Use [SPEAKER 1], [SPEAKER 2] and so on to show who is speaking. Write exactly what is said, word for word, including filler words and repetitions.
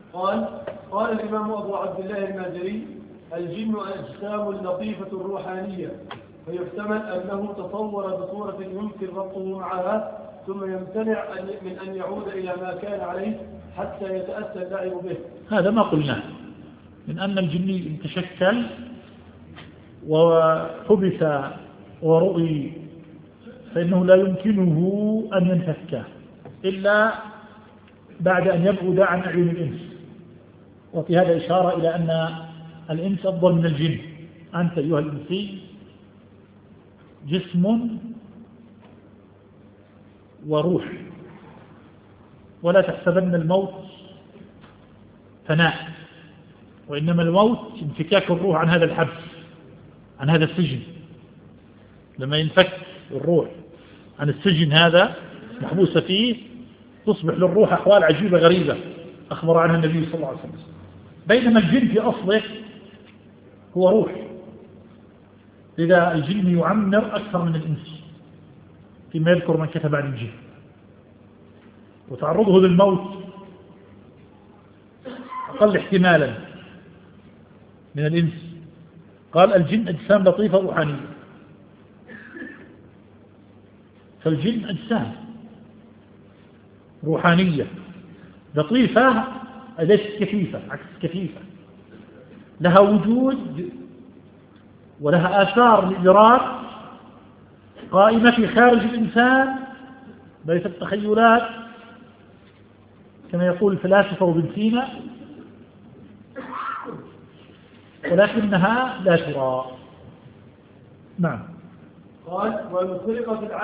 [SPEAKER 1] قال قال الإمام أبو عبد الله المازري: الجن أجسام لطيفة الروحانية، فيحتمل أنه تصور بصورة يمكن ربطه معها ثم يمتنع من أن يعود إلى ما كان عليه حتى يتأتى اللعب به.
[SPEAKER 2] هذا ما قلناه من أن الجن تشكل وحبس ورؤي، فإنه لا يمكنه أن ينفك إلا بعد أن يبعد عن أعين الإنس. وفي هذا إشارة إلى أن الإنس أفضل من الجن. أنت أيها الإنسي جسم وروح، ولا تحسبن الموت فناء، وإنما الموت انفكاك الروح عن هذا الحبس، عن هذا السجن. لما ينفك الروح عن السجن هذا محبوسة فيه تصبح للروح أحوال عجيبة غريبة أخبر عنها النبي صلى الله عليه وسلم. بينما الجن في أصله هو روح، لذا الجن يعمر أكثر من الإنس فيما يذكر من كتب عن الجن. وتعرضه للموت أقل احتمالا من الإنس. قال الجن أجسام لطيفة روحانية، فالجن أجسام روحانية لطيفة ليست كثيفة، عكس كثيفة، لها وجود ولها آثار لإدراك قائمة في خارج الإنسان ليست التخيلات كما يقول الفلاسفة وابن سينا، ولكنها لا ترى. نعم.
[SPEAKER 1] قال: ومن خلقت